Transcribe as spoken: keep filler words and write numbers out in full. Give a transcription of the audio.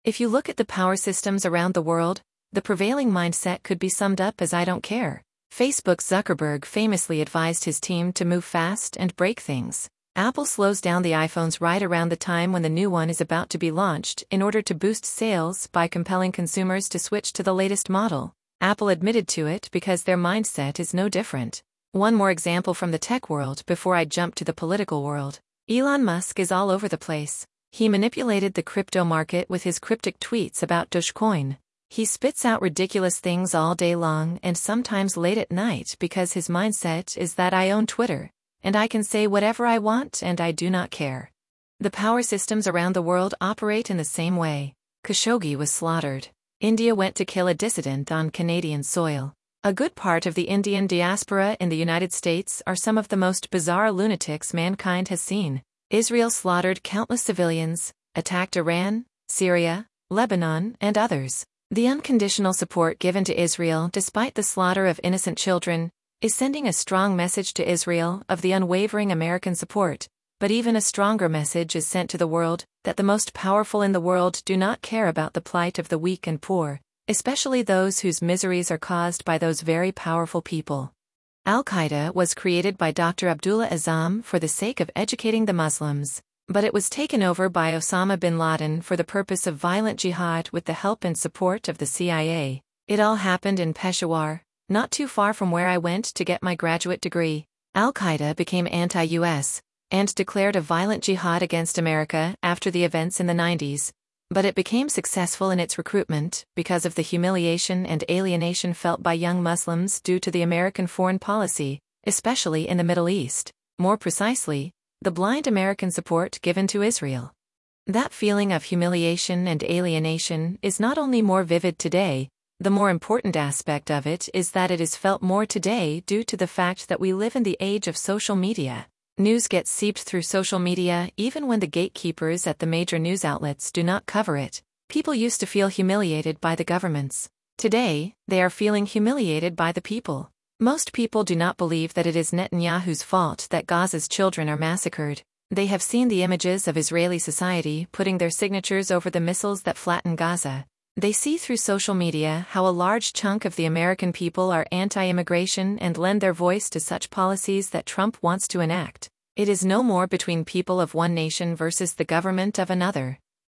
If you look at the power systems around the world, the prevailing mindset could be summed up as I don't care. Facebook's Zuckerberg famously advised his team to move fast and break things. Apple slows down the iPhones right around the time when the new one is about to be launched in order to boost sales by compelling consumers to switch to the latest model. Apple admitted to it because their mindset is no different. One more example from the tech world before I jump to the political world. Elon Musk is all over the place. He manipulated the crypto market with his cryptic tweets about Dogecoin. He spits out ridiculous things all day long and sometimes late at night because his mindset is that I own Twitter, and I can say whatever I want and I do not care. The power systems around the world operate in the same way. Khashoggi was slaughtered. India went to kill a dissident on Canadian soil. A good part of the Indian diaspora in the United States are some of the most bizarre lunatics mankind has seen. Israel slaughtered countless civilians, attacked Iran, Syria, Lebanon, and others. The unconditional support given to Israel despite the slaughter of innocent children is sending a strong message to Israel of the unwavering American support, but even a stronger message is sent to the world that the most powerful in the world do not care about the plight of the weak and poor, especially those whose miseries are caused by those very powerful people. Al-Qaeda was created by Doctor Abdullah Azzam for the sake of educating the Muslims, but it was taken over by Osama bin Laden for the purpose of violent jihad with the help and support of the C I A. It all happened in Peshawar, not too far from where I went to get my graduate degree. Al-Qaeda became anti-U S and declared a violent jihad against America after the events in the nineties, but it became successful in its recruitment because of the humiliation and alienation felt by young Muslims due to the American foreign policy, especially in the Middle East. More precisely, the blind American support given to Israel. That feeling of humiliation and alienation is not only more vivid today, the more important aspect of it is that it is felt more today due to the fact that we live in the age of social media. News gets seeped through social media even when the gatekeepers at the major news outlets do not cover it. People used to feel humiliated by the governments. Today, they are feeling humiliated by the people. Most people do not believe that it is Netanyahu's fault that Gaza's children are massacred. They have seen the images of Israeli society putting their signatures over the missiles that flatten Gaza. They see through social media how a large chunk of the American people are anti-immigration and lend their voice to such policies that Trump wants to enact. It is no more between people of one nation versus the government of another.